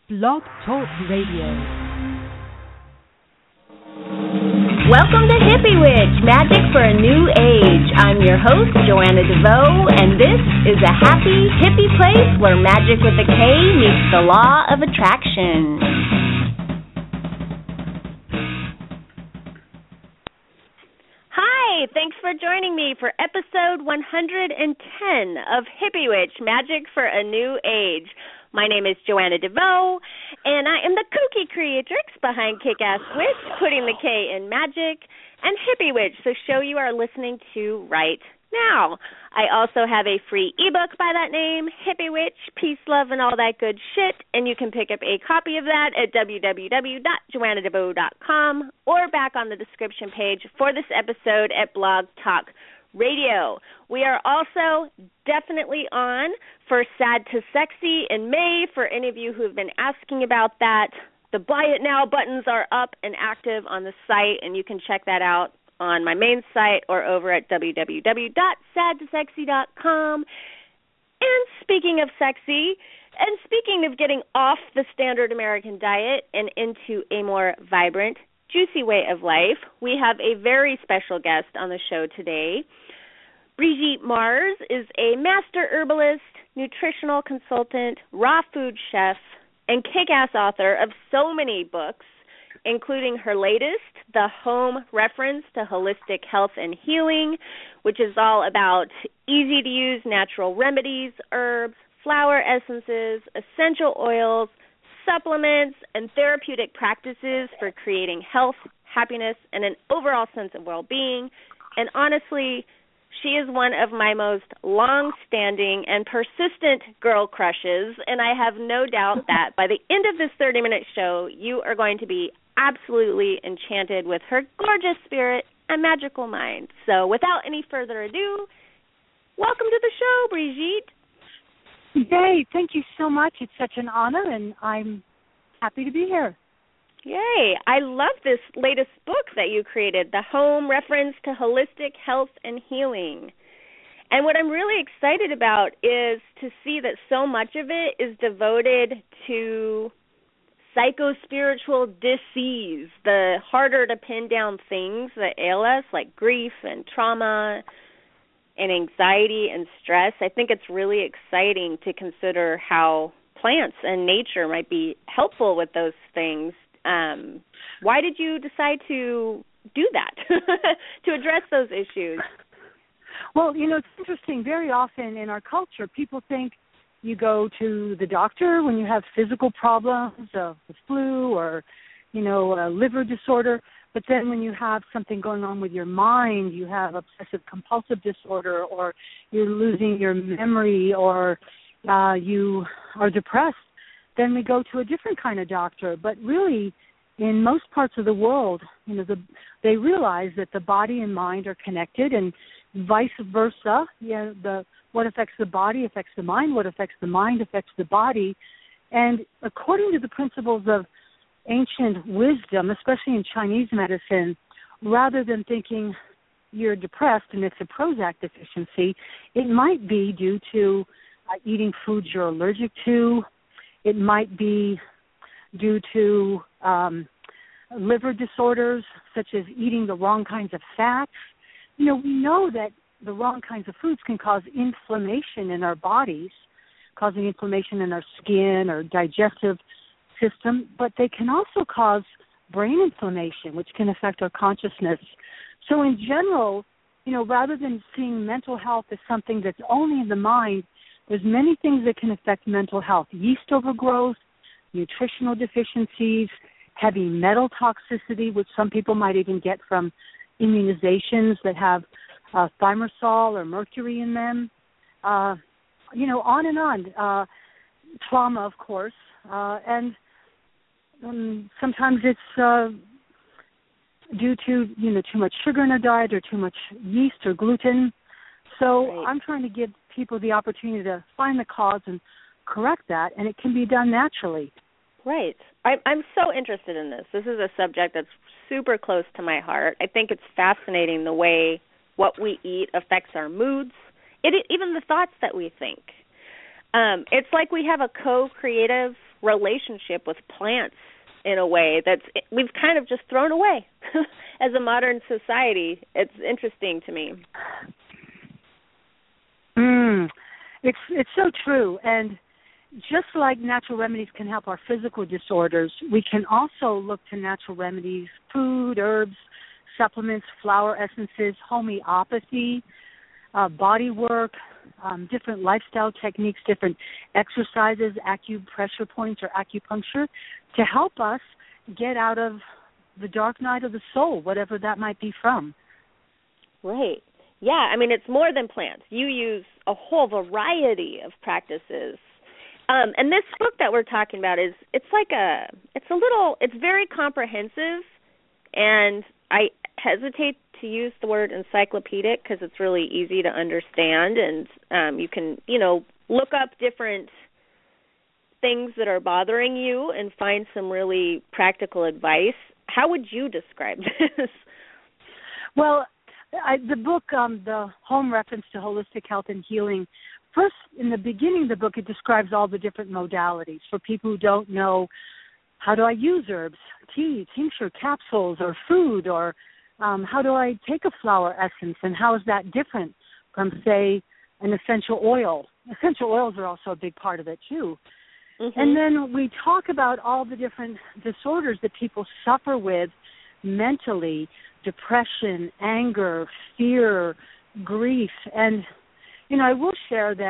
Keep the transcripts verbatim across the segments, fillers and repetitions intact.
Blog Talk Radio. Welcome to Hippie Witch, Magic for a New Age. I'm your host, Joanna DeVoe, and this is a happy, hippie place where magic with a K meets the law of attraction. Hi, thanks for joining me for episode one hundred ten of Hippie Witch, Magic for a New Age. My name is Joanna DeVoe, and I am the kooky creatrix behind Kick-Ass Witch, putting the K in magic, and Hippie Witch, the show you are listening to right now. I also have a free ebook by that name, Hippie Witch, Peace, Love, and All That Good Shit, and you can pick up a copy of that at w w w dot joanna devoe dot com or back on the description page for this episode at Blog Talk Radio. We are also definitely on for Sad to Sexy in May. For any of you who have been asking about that, the Buy It Now buttons are up and active on the site, and you can check that out on my main site or over at w w w dot sad to sexy dot com. And speaking of sexy, and speaking of getting off the standard American diet and into a more vibrant, juicy way of life, we have a very special guest on the show today. Brigitte Mars is a master herbalist, nutritional consultant, raw food chef, and kick-ass author of so many books, including her latest, The Home Reference to Holistic Health and Healing, which is all about easy-to-use natural remedies, herbs, flower essences, essential oils, supplements, and therapeutic practices for creating health, happiness, and an overall sense of well-being. And honestly, she is one of my most long-standing and persistent girl crushes, and I have no doubt that by the end of this thirty-minute show, you are going to be absolutely enchanted with her gorgeous spirit and magical mind. So without any further ado, welcome to the show, Brigitte. Yay, thank you so much. It's such an honor, and I'm happy to be here. Yay. I love this latest book that you created, The Home Reference to Holistic Health and Healing. And what I'm really excited about is to see that so much of it is devoted to psycho-spiritual disease, the harder to pin down things that ail us, like grief and trauma and anxiety and stress. I think it's really exciting to consider how plants and nature might be helpful with those things. Um, why did you decide to do that, to address those issues? Well, you know, it's interesting. Very often in our culture, people think you go to the doctor when you have physical problems, uh, the flu or, you know, a liver disorder. But then when you have something going on with your mind, you have obsessive-compulsive disorder, or you're losing your memory, or uh, you are depressed, then we go to a different kind of doctor. But really, in most parts of the world, you know, the, they realize that the body and mind are connected, and vice versa. You know, the what affects the body affects the mind. What affects the mind affects the body. And according to the principles of ancient wisdom, especially in Chinese medicine, rather than thinking you're depressed and it's a Prozac deficiency, it might be due to uh, eating foods you're allergic to. It might be due to um, liver disorders, such as eating the wrong kinds of fats. You know, we know that the wrong kinds of foods can cause inflammation in our bodies, causing inflammation in our skin or digestive system, but they can also cause brain inflammation, which can affect our consciousness. So in general, you know, rather than seeing mental health as something that's only in the mind, there's many things that can affect mental health: yeast overgrowth, nutritional deficiencies, heavy metal toxicity, which some people might even get from immunizations that have uh, thimerosal or mercury in them, uh, you know, on and on. Uh, trauma, of course, uh, and um, sometimes it's uh, due to, you know, too much sugar in a diet or too much yeast or gluten. So Right. I'm trying to give people the opportunity to find the cause and correct that, and it can be done naturally. Right. I, I'm so interested in this. This is a subject that's super close to my heart. I think it's fascinating the way what we eat affects our moods, it, even the thoughts that we think. Um, it's like we have a co-creative relationship with plants in a way that's we've kind of just thrown away as a modern society. It's interesting to me. Mm, it's it's so true. And just like natural remedies can help our physical disorders, we can also look to natural remedies, food, herbs, supplements, flower essences, homeopathy, uh, body work, um, different lifestyle techniques, different exercises, acupressure points or acupuncture to help us get out of the dark night of the soul, whatever that might be from. Right. Yeah, I mean, it's more than plants. You use a whole variety of practices. Um, and this book that we're talking about is, it's like a, it's a little, it's very comprehensive, and I hesitate to use the word encyclopedic because it's really easy to understand, and um, you can, you know, look up different things that are bothering you and find some really practical advice. How would you describe this? Well, I, the book, um, the Home Reference to Holistic Health and Healing, first, in the beginning of the book, it describes all the different modalities for people who don't know, how do I use herbs, tea, tincture, capsules, or food, or um, how do I take a flower essence, and how is that different from, say, an essential oil? Essential oils are also a big part of it, too. Mm-hmm. And then we talk about all the different disorders that people suffer with mentally, depression, anger, fear, grief. And, you know, I will share that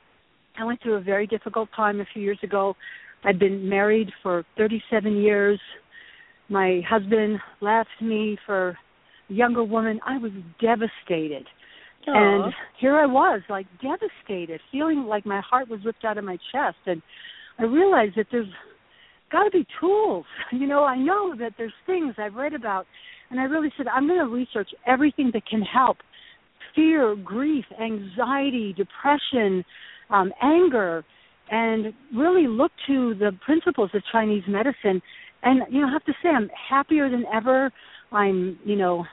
I went through a very difficult time a few years ago. I'd been married for thirty-seven years. My husband left me for a younger woman. I was devastated. Aww. And here I was, like, devastated, feeling like my heart was ripped out of my chest. And I realized that there's got to be tools. You know, I know that there's things I've read about, and I really said, I'm going to research everything that can help fear, grief, anxiety, depression, um, anger, and really look to the principles of Chinese medicine. And, you know, I have to say I'm happier than ever. I'm, you know,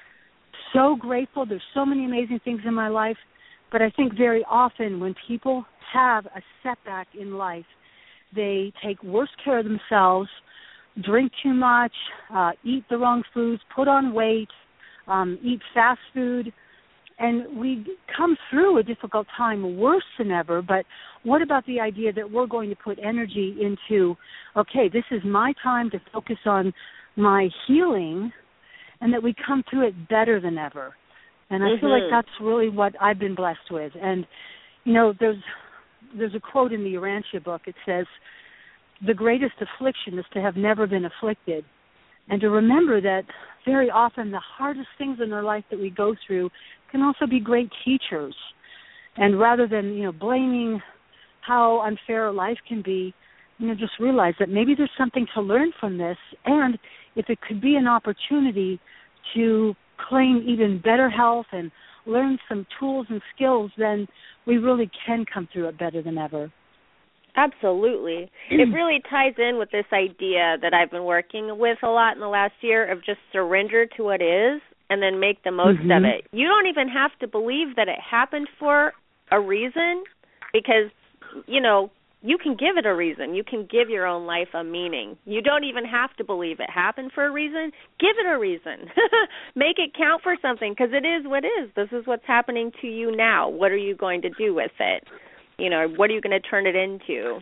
so grateful. There's so many amazing things in my life. But I think very often when people have a setback in life, they take worse care of themselves, drink too much, uh, eat the wrong foods, put on weight, um, eat fast food, and we come through a difficult time worse than ever. But what about the idea that we're going to put energy into, okay, this is my time to focus on my healing, and that we come through it better than ever? And I mm-hmm. feel like that's really what I've been blessed with. And, you know, there's there's a quote in the Urantia book. It says, the greatest affliction is to have never been afflicted. And to remember that very often the hardest things in our life that we go through can also be great teachers. And rather than, you know, blaming how unfair life can be, you know, just realize that maybe there's something to learn from this. And if it could be an opportunity to claim even better health and learn some tools and skills, then we really can come through it better than ever. Absolutely. It really ties in with this idea that I've been working with a lot in the last year of just surrender to what is and then make the most mm-hmm. of it. You don't even have to believe that it happened for a reason, because, you know, you can give it a reason. You can give your own life a meaning. You don't even have to believe it happened for a reason. Give it a reason. Make it count for something, because it is what is. This is what's happening to you now. What are you going to do with it? You know, what are you going to turn it into?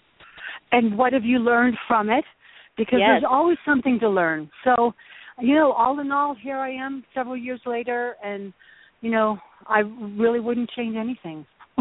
And what have you learned from it? Because yes. there's always something to learn. So, you know, all in all, here I am several years later, and, you know, I really wouldn't change anything.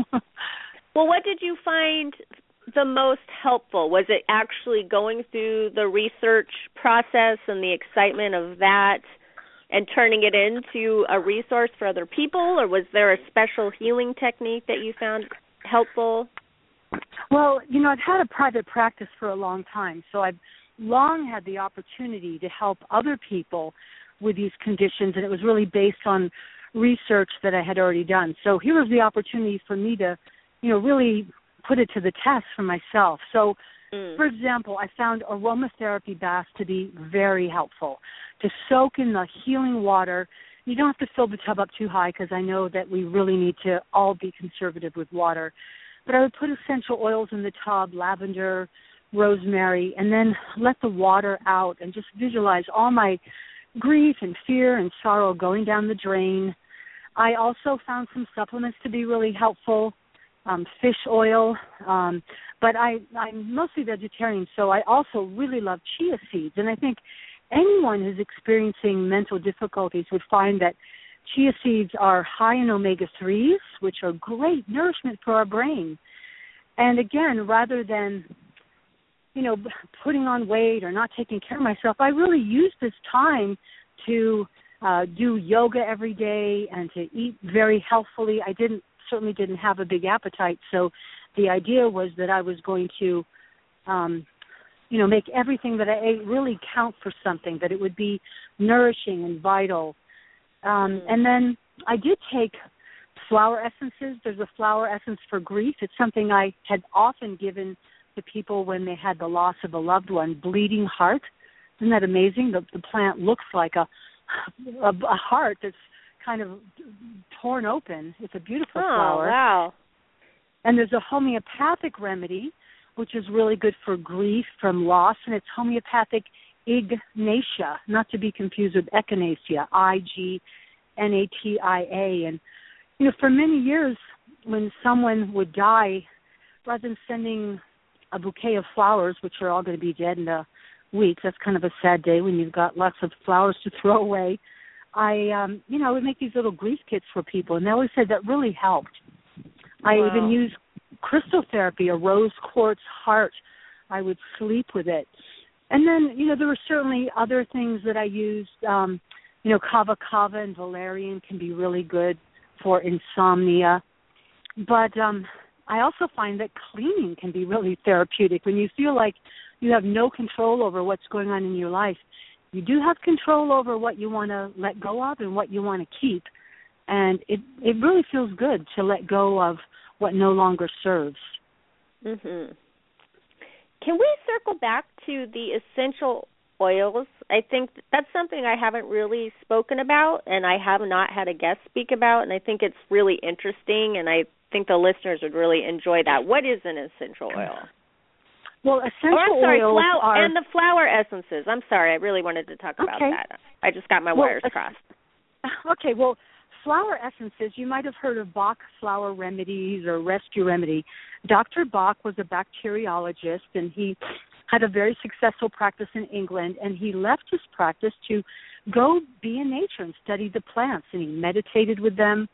Well, what did you find the most helpful? Was it actually going through the research process and the excitement of that and turning it into a resource for other people, or was there a special healing technique that you found helpful? Well, you know, I've had a private practice for a long time, so I've long had the opportunity to help other people with these conditions, and it was really based on research that I had already done. So here was the opportunity for me to, you know, really put it to the test for myself. So, mm. for example, I found aromatherapy baths to be very helpful, to soak in the healing water. You don't have to fill the tub up too high, because I know that we really need to all be conservative with water. But I would put essential oils in the tub, lavender, rosemary, and then let the water out and just visualize all my grief and fear and sorrow going down the drain. I also found some supplements to be really helpful, um, fish oil, um, but I, I'm mostly vegetarian, so I also really love chia seeds. And I think anyone who's experiencing mental difficulties would find that chia seeds are high in omega threes, which are great nourishment for our brain. And again, rather than, you know, putting on weight or not taking care of myself, I really used this time to uh, do yoga every day and to eat very healthfully. I didn't certainly didn't have a big appetite, so the idea was that I was going to, um, you know, make everything that I ate really count for something, that it would be nourishing and vital. Um, and then I did take flower essences. There's a flower essence for grief. It's something I had often given to people when they had the loss of a loved one. Bleeding heart. Isn't that amazing? The, the plant looks like a, a a heart that's kind of torn open. It's a beautiful oh, flower. Wow. And there's a homeopathic remedy, which is really good for grief from loss, and it's homeopathic Ignatia, not to be confused with echinacea, I G N A T I A. And, you know, for many years when someone would die, rather than sending a bouquet of flowers, which are all going to be dead in a week, that's kind of a sad day when you've got lots of flowers to throw away, I, um, you know, I would make these little grief kits for people, and they always said that really helped. I Wow. even used crystal therapy, a rose quartz heart. I would sleep with it. And then, you know, there were certainly other things that I used. Um, you know, kava kava and valerian can be really good for insomnia. But um, I also find that cleaning can be really therapeutic. When you feel like you have no control over what's going on in your life, you do have control over what you want to let go of and what you want to keep. And it, it really feels good to let go of what no longer serves. Mhm. Can we circle back to the essential oils? I think that's something I haven't really spoken about, and I have not had a guest speak about, and I think it's really interesting, and I think the listeners would really enjoy that. What is an essential oil? Well, essential oh, I'm sorry, oils flower, are... and the flower essences. I'm sorry, I really wanted to talk about okay. that. I just got my well, wires crossed. Okay, well, flower essences, you might have heard of Bach flower remedies or rescue remedy. Doctor Bach was a bacteriologist, and he had a very successful practice in England, and he left his practice to go be in nature and study the plants, and he meditated with them.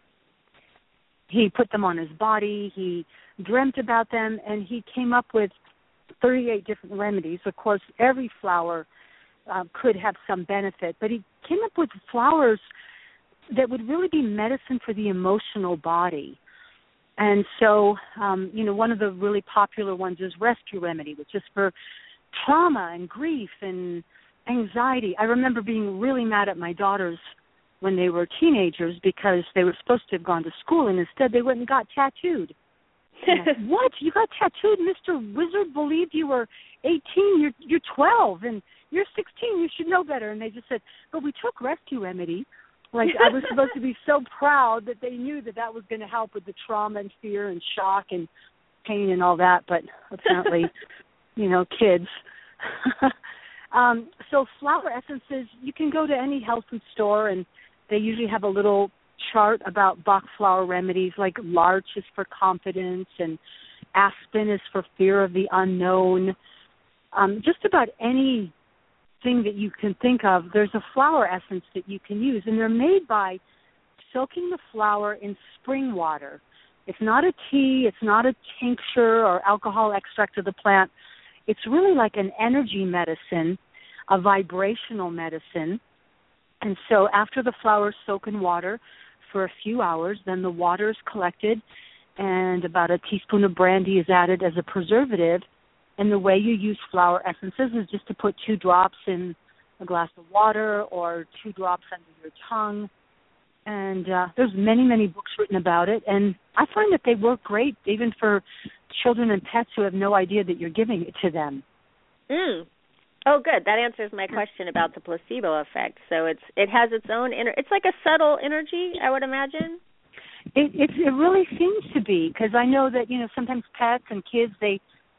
He put them on his body. He dreamt about them, and he came up with thirty-eight different remedies. Of course, every flower uh, could have some benefit, but he came up with flowers that would really be medicine for the emotional body. And so, um, you know, one of the really popular ones is Rescue Remedy, which is for trauma and grief and anxiety. I remember being really mad at my daughters when they were teenagers because they were supposed to have gone to school, and instead they went and got tattooed. And, what? You got tattooed? Mister Wizard believed you were eighteen. You're, you're twelve, and you're sixteen. You should know better. And they just said, but we took Rescue Remedy. Like, I was supposed to be so proud that they knew that that was going to help with the trauma and fear and shock and pain and all that, but apparently, you know, kids. um, so flower essences, you can go to any health food store, and they usually have a little chart about Bach flower remedies, like larch is for confidence and aspen is for fear of the unknown. Um, just about any thing that you can think of, there's a flower essence that you can use, and they're made by soaking the flower in spring water. It's not a tea, it's not a tincture or alcohol extract of the plant. It's really like an energy medicine, a vibrational medicine. And so after the flowers soak in water for a few hours, then the water is collected and about a teaspoon of brandy is added as a preservative. And the way you use flower essences is just to put two drops in a glass of water or two drops under your tongue. And uh, there's many, many books written about it. And I find that they work great even for children and pets who have no idea that you're giving it to them. Mm. Oh, good. That answers my question about the placebo effect. So it's it has its own, ener- it's like a subtle energy, I would imagine. It, it, it really seems to be, because I know that, you know, sometimes pets and kids, they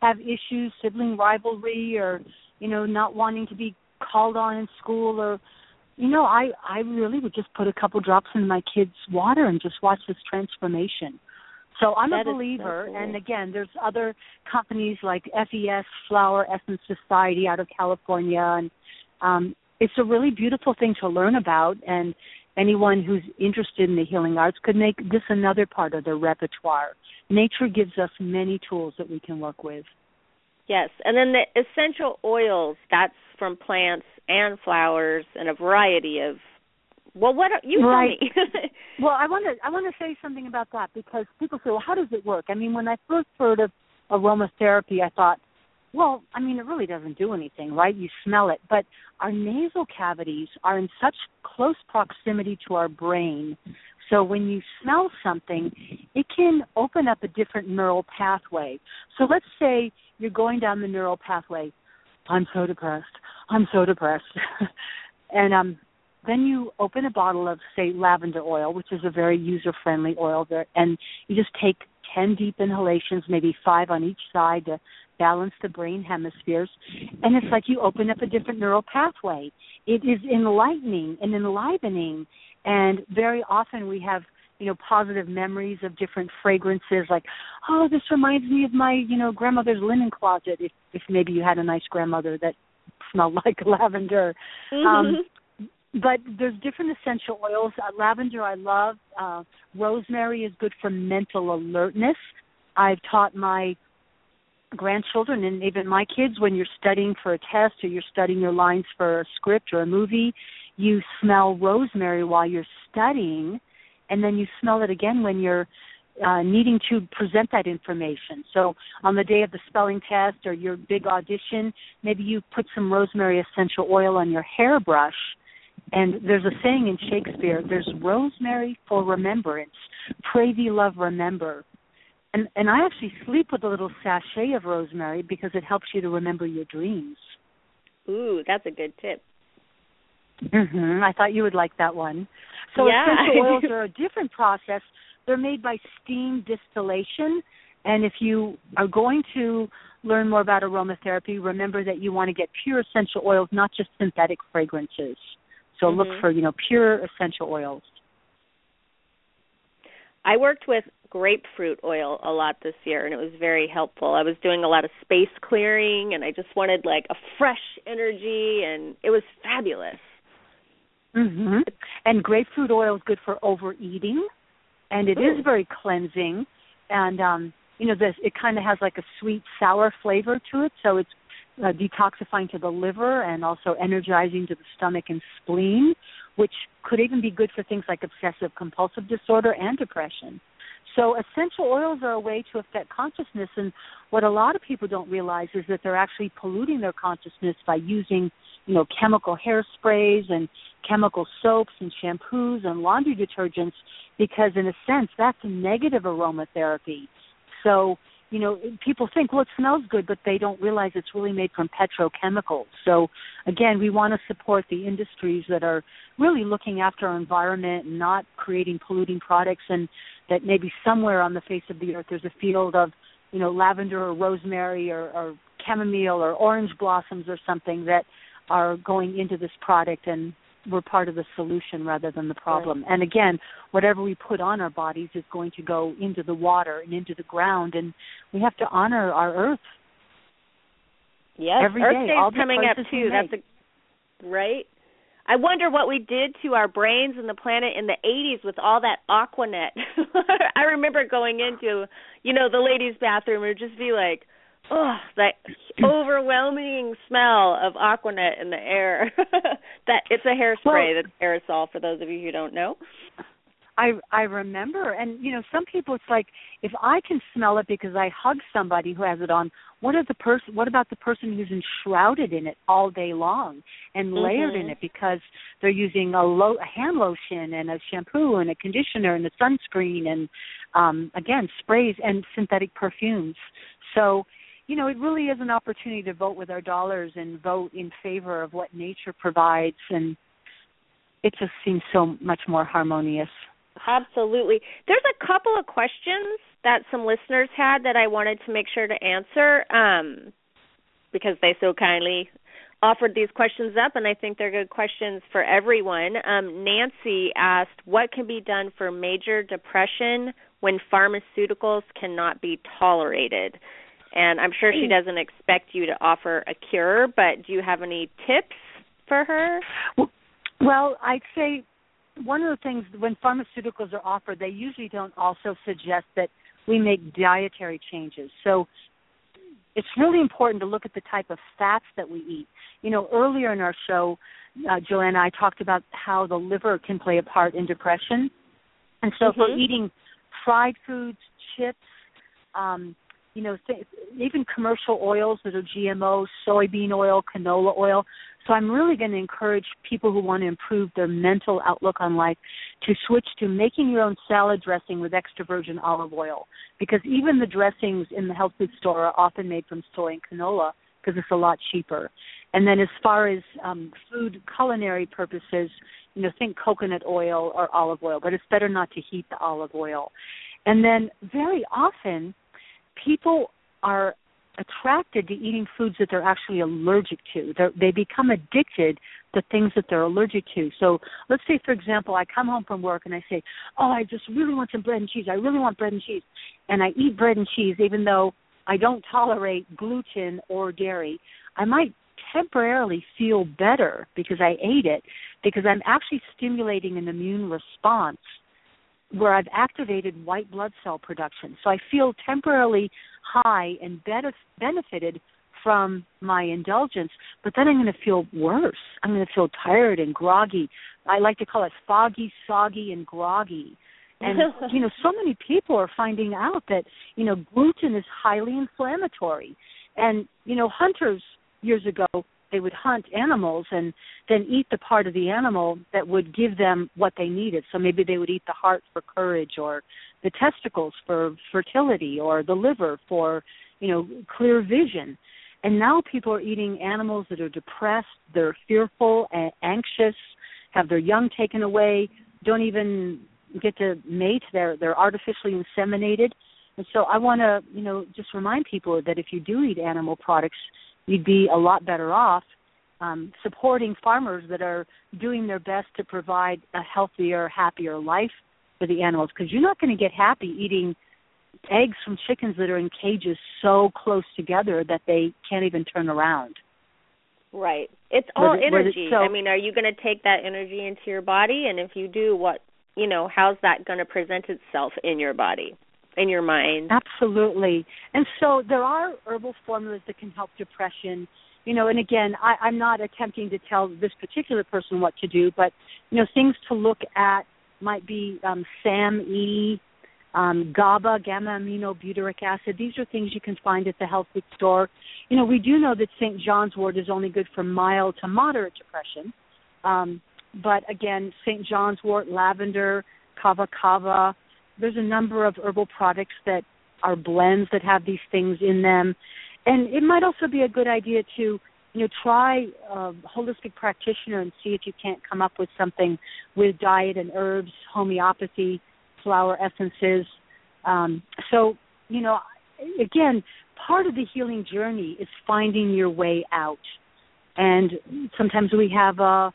have issues, sibling rivalry, or, you know, not wanting to be called on in school, or, you know, I, I really would just put a couple drops in my kids' water and just watch this transformation. So I'm that a believer, so cool. and again, there's other companies like F E S, Flower Essence Society out of California, and um, it's a really beautiful thing to learn about, and anyone who's interested in the healing arts could make this another part of their repertoire. Nature gives us many tools that we can work with. Yes, and then the essential oils, that's from plants and flowers and a variety of, well, what are, you right. tell me. Well, I want to I want to say something about that, because people say, well, how does it work? I mean, when I first heard of aromatherapy, I thought, well, I mean, it really doesn't do anything, right? You smell it. But our nasal cavities are in such close proximity to our brain. So when you smell something, it can open up a different neural pathway. So let's say you're going down the neural pathway. I'm so depressed. I'm so depressed. and um, then you open a bottle of, say, lavender oil, which is a very user-friendly oil, there, and you just take ten deep inhalations, maybe five on each side to balance the brain hemispheres, and it's like you open up a different neural pathway. It is enlightening and enlivening, and very often we have, you know, positive memories of different fragrances, like, oh, this reminds me of my, you know, grandmother's linen closet, if, if maybe you had a nice grandmother that smelled like lavender. Mm-hmm. Um, but there's different essential oils. Uh, lavender I love. Uh, rosemary is good for mental alertness. I've taught my grandchildren and even my kids, when you're studying for a test or you're studying your lines for a script or a movie, you smell rosemary while you're studying, and then you smell it again when you're uh, needing to present that information. So on the day of the spelling test or your big audition, maybe you put some rosemary essential oil on your hairbrush. And there's a saying in Shakespeare, there's rosemary for remembrance. Pray thee, love, remember. And, and I actually sleep with a little sachet of rosemary because it helps you to remember your dreams. Ooh, that's a good tip. Mm-hmm. I thought you would like that one. So yeah. essential oils are a different process. They're made by steam distillation. And if you are going to learn more about aromatherapy, remember that you want to get pure essential oils, not just synthetic fragrances. So mm-hmm. look for, you know, pure essential oils. I worked with grapefruit oil a lot this year, and it was very helpful. I was doing a lot of space clearing, and I just wanted, like, a fresh energy, and it was fabulous. Mm-hmm. And grapefruit oil is good for overeating, and it Ooh. is very cleansing. And, um, you know, this, it kind of has, like, a sweet, sour flavor to it, so it's uh, detoxifying to the liver and also energizing to the stomach and spleen, which could even be good for things like obsessive-compulsive disorder and depression. So essential oils are a way to affect consciousness, and what a lot of people don't realize is that they're actually polluting their consciousness by using, you know, chemical hairsprays and chemical soaps and shampoos and laundry detergents, because in a sense that's a negative aromatherapy. So, you know, people think, well, it smells good, but they don't realize it's really made from petrochemicals. So, again, we want to support the industries that are really looking after our environment and not creating polluting products, and that maybe somewhere on the face of the earth there's a field of, you know, lavender or rosemary or, or chamomile or orange blossoms or something that are going into this product, and we're part of the solution rather than the problem. Right. And again, whatever we put on our bodies is going to go into the water and into the ground, and we have to honor our earth. Yes, every Earth day, Day all is the coming up too. That's a, right. I wonder what we did to our brains and the planet in the eighties with all that Aquanet. I remember going into, you know, the ladies' bathroom, it would just be like, oh, that overwhelming smell of Aquanet in the air. That it's a hairspray, well, that's aerosol, for those of you who don't know. I I remember, and you know, some people, it's like, if I can smell it because I hug somebody who has it on, what are the person? What about the person who's enshrouded in it all day long and mm-hmm. layered in it because they're using a, lo- a hand lotion and a shampoo and a conditioner and a sunscreen and um, again sprays and synthetic perfumes. So, you know, it really is an opportunity to vote with our dollars and vote in favor of what nature provides, and it just seems so much more harmonious. Absolutely. There's a couple of questions that some listeners had that I wanted to make sure to answer um, because they so kindly offered these questions up, and I think they're good questions for everyone. Um, Nancy asked, what can be done for major depression when pharmaceuticals cannot be tolerated? And I'm sure she doesn't expect you to offer a cure, but do you have any tips for her? Well, I'd say one of the things when pharmaceuticals are offered, they usually don't also suggest that we make dietary changes. So it's really important to look at the type of fats that we eat. You know, earlier in our show, uh, Joanna, I talked about how the liver can play a part in depression. And so mm-hmm. if we're eating fried foods, chips, um, you know, th- even commercial oils that are G M O, soybean oil, canola oil. So I'm really going to encourage people who want to improve their mental outlook on life to switch to making your own salad dressing with extra virgin olive oil, because even the dressings in the health food store are often made from soy and canola because it's a lot cheaper. And then as far as um, food culinary purposes, you know, think coconut oil or olive oil, but it's better not to heat the olive oil. And then very often people are attracted to eating foods that they're actually allergic to. They're, they become addicted to things that they're allergic to. So let's say, for example, I come home from work and I say, oh, I just really want some bread and cheese. I really want bread and cheese. And I eat bread and cheese even though I don't tolerate gluten or dairy. I might temporarily feel better because I ate it, because I'm actually stimulating an immune response where I've activated white blood cell production. So I feel temporarily high and benefited from my indulgence, but then I'm going to feel worse. I'm going to feel tired and groggy. I like to call it foggy, soggy, and groggy. And, you know, so many people are finding out that, you know, gluten is highly inflammatory. And, you know, hunters years ago, they would hunt animals and then eat the part of the animal that would give them what they needed. So maybe they would eat the heart for courage, or the testicles for fertility, or the liver for, you know, clear vision. And now people are eating animals that are depressed, they're fearful and anxious, have their young taken away, don't even get to mate, they're, they're artificially inseminated. And so I want to, you know, just remind people that if you do eat animal products, you'd be a lot better off um, supporting farmers that are doing their best to provide a healthier, happier life for the animals, because you're not going to get happy eating eggs from chickens that are in cages so close together that they can't even turn around. Right. It's all it, energy. So, I mean, are you going to take that energy into your body? And if you do, what, you know, how's that going to present itself in your body? In your mind. Absolutely. And so there are herbal formulas that can help depression. You know, and again, I, I'm not attempting to tell this particular person what to do, but, you know, things to look at might be um, SAM-E, um, GABA, gamma-aminobutyric acid. These are things you can find at the health food store. You know, we do know that Saint John's wort is only good for mild to moderate depression. Um, but, again, Saint John's wort, lavender, kava kava, there's a number of herbal products that are blends that have these things in them. And it might also be a good idea to, you know, try a holistic practitioner and see if you can't come up with something with diet and herbs, homeopathy, flower essences. Um, so, you know, again, part of the healing journey is finding your way out. And sometimes we have a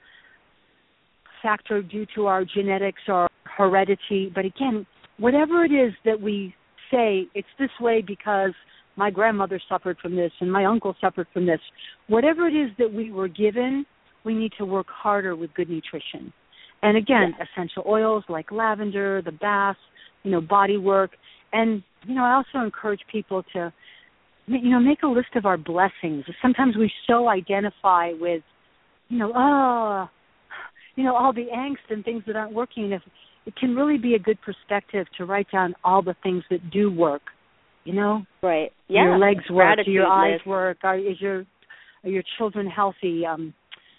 factor due to our genetics or heredity, but again, whatever it is that we say, it's this way because my grandmother suffered from this and my uncle suffered from this. Whatever it is that we were given, we need to work harder with good nutrition. And again, yeah. essential oils like lavender, the bath, you know, body work. And, you know, I also encourage people to, you know, make a list of our blessings. Sometimes we so identify with, you know, oh, you know, all the angst and things that aren't working. If it can really be a good perspective to write down all the things that do work, you know? Right. Yeah. Your legs work, do your eyes list. work, are, is your, are your children healthy? Um,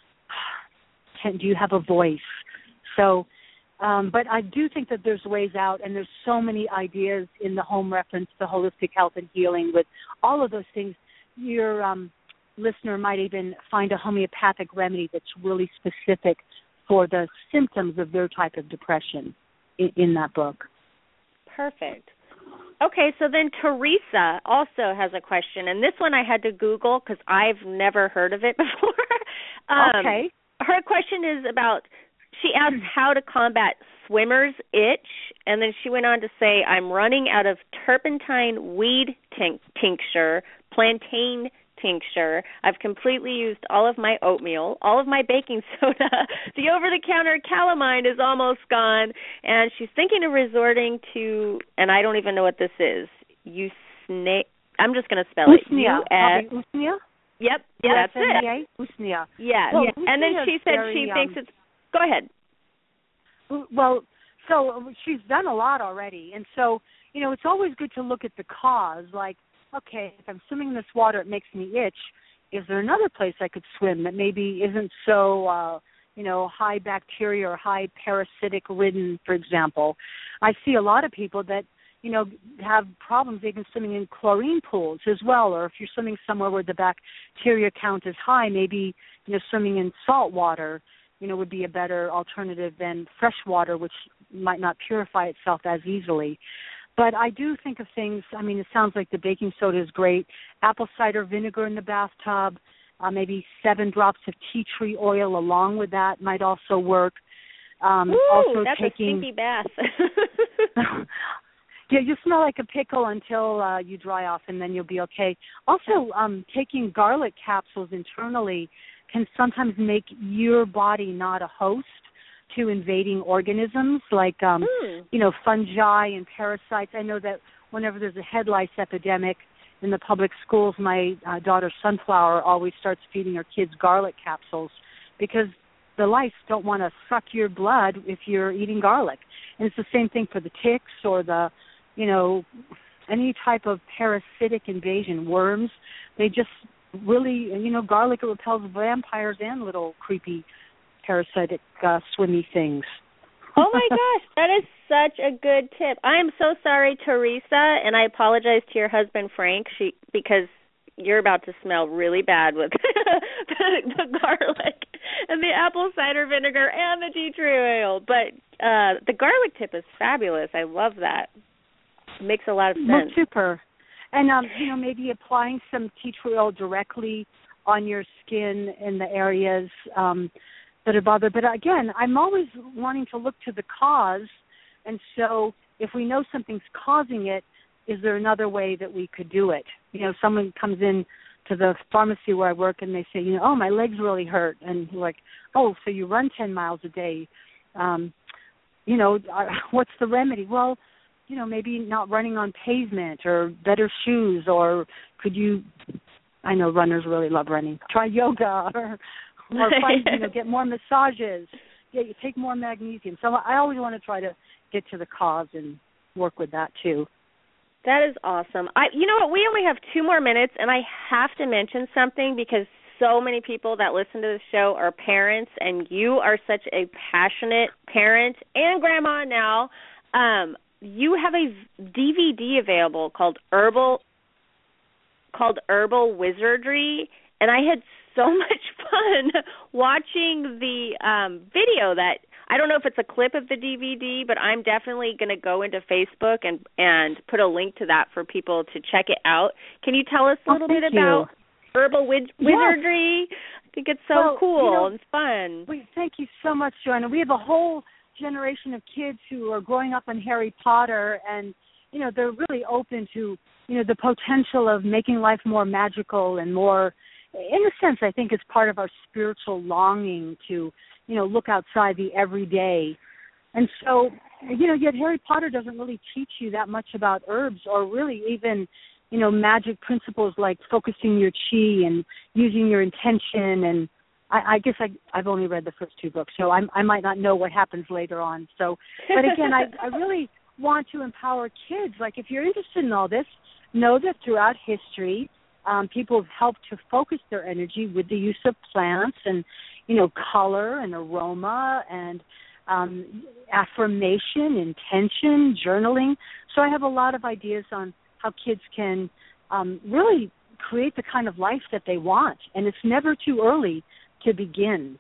can, do you have a voice? So, um, but I do think that there's ways out, and there's so many ideas in the home reference, the holistic health and healing with all of those things. Your um, listener might even find a homeopathic remedy that's really specific for the symptoms of their type of depression. in, in that book. Perfect. Okay, so then Teresa also has a question, and this one I had to Google because I've never heard of it before. um, okay. Her question is about, she asked how to combat swimmer's itch, and then she went on to say, I'm running out of turpentine weed tink- tincture, plantain tincture. I've completely used all of my oatmeal, all of my baking soda. The over-the-counter calamine is almost gone, and she's thinking of resorting to, and I don't even know what this is, Usnea. I'm just going to spell it. Usnea. U S Usnea? Yep, yep, that's it. Usnea. Yes. Well, yeah. And then she said very, she thinks um, it's, go ahead. Well, so she's done a lot already, and so, you know, it's always good to look at the cause, like, okay, if I'm swimming in this water, it makes me itch. Is there another place I could swim that maybe isn't so, uh, you know, high bacteria or high parasitic ridden, for example? I see a lot of people that, you know, have problems even swimming in chlorine pools as well, or if you're swimming somewhere where the bacteria count is high, maybe, you know, swimming in salt water, you know, would be a better alternative than fresh water, which might not purify itself as easily. But I do think of things, I mean, it sounds like the baking soda is great. Apple cider vinegar in the bathtub, uh, maybe seven drops of tea tree oil along with that might also work. Um, Ooh, also that's taking, a stinky bath. yeah, you smell like a pickle until uh, you dry off, and then you'll be okay. Also, um, taking garlic capsules internally can sometimes make your body not a host to invading organisms like, um, mm. you know, fungi and parasites. I know that whenever there's a head lice epidemic in the public schools, my uh, daughter Sunflower always starts feeding her kids garlic capsules because the lice don't want to suck your blood if you're eating garlic. And it's the same thing for the ticks or the, you know, any type of parasitic invasion, worms. They just really, you know, garlic repels vampires and little creepy parasitic uh, swimmy things. Oh my gosh, that is such a good tip. I am so sorry, Teresa, and I apologize to your husband Frank, she, because you're about to smell really bad with the, the garlic and the apple cider vinegar and the tea tree oil. But uh, the garlic tip is fabulous. I love that. It makes a lot of sense. Well, super. And um, you know, maybe applying some tea tree oil directly on your skin in the areas um, that are bothered. But again, I'm always wanting to look to the cause. And so if we know something's causing it, is there another way that we could do it? You know, someone comes in to the pharmacy where I work and they say, you know, oh, my legs really hurt. And you're like, oh, so you run ten miles a day. Um, you know, what's the remedy? Well, you know, maybe not running on pavement or better shoes, or could you, I know runners really love running, try yoga or, or find, you know, get more massages. Yeah, you take more magnesium. So I always want to try to get to the cause and work with that too. That is awesome. I, you know what? We only have two more minutes, and I have to mention something because so many people that listen to the show are parents, and you are such a passionate parent and grandma now. Um, you have a D V D available called Herbal called Herbal Wizardry, and I had so much fun watching the um, video that. I don't know if it's a clip of the D V D, but I'm definitely going to go into Facebook and, and put a link to that for people to check it out. Can you tell us a little oh, bit about you. Herbal Wiz- Wizardry? Yes. I think it's so well, cool you know, and fun. We, thank you so much, Joanna. We have a whole generation of kids who are growing up on Harry Potter, and, you know, they're really open to, you know, the potential of making life more magical and more, in a sense, I think it's part of our spiritual longing to, you know, look outside the everyday. And so, you know, yet Harry Potter doesn't really teach you that much about herbs or really even, you know, magic principles like focusing your chi and using your intention. And I, I guess I, I've only read the first two books, so I'm, I might not know what happens later on. So, but again, I, I really want to empower kids. Like, if you're interested in all this, know that throughout history, um, people have helped to focus their energy with the use of plants and, you know, color and aroma and um, affirmation, intention, journaling. So I have a lot of ideas on how kids can um, really create the kind of life that they want. And it's never too early to begin.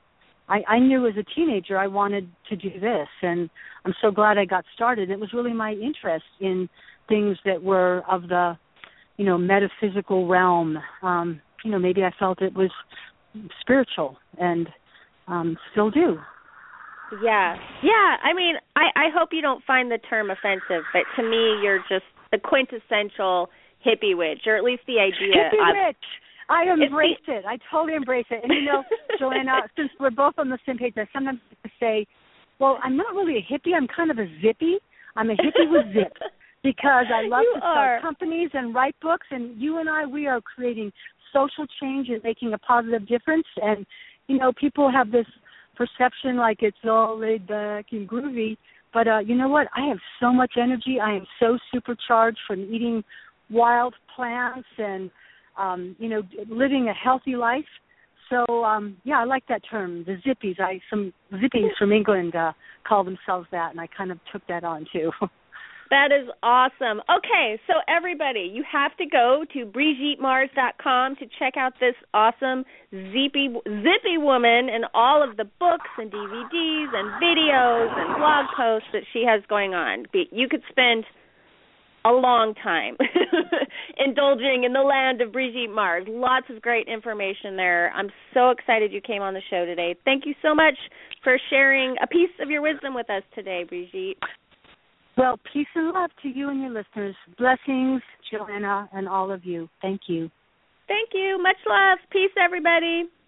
I, I knew as a teenager I wanted to do this, and I'm so glad I got started. It was really my interest in things that were of the, you know, metaphysical realm. Um, you know, maybe I felt it was spiritual, and um, still do. Yeah, yeah. I mean, I, I hope you don't find the term offensive, but to me, you're just the quintessential hippie witch, or at least the idea. Hippie of, witch. I embraced it. I totally embrace it. And, you know, Joanna, since we're both on the same page, I sometimes say, well, I'm not really a hippie. I'm kind of a zippy. I'm a hippie with zip because I love you to start are. companies and write books. And you and I, we are creating social change and making a positive difference. And, you know, people have this perception like it's all laid back and groovy. But uh, you know what? I have so much energy. I am so supercharged from eating wild plants and, um, you know, living a healthy life. So, um, yeah, I like that term, the zippies. I Some zippies from England uh, call themselves that, and I kind of took that on, too. That is awesome. Okay, so everybody, you have to go to Brigitte Mars dot com to check out this awesome zippy, zippy woman and all of the books and D V Ds and videos and blog posts that she has going on. You could spend a long time indulging in the land of Brigitte Mars. Lots of great information there. I'm so excited you came on the show today. Thank you so much for sharing a piece of your wisdom with us today, Brigitte. Well, peace and love to you and your listeners. Blessings, Joanna, and all of you. Thank you. Thank you. Much love. Peace, everybody.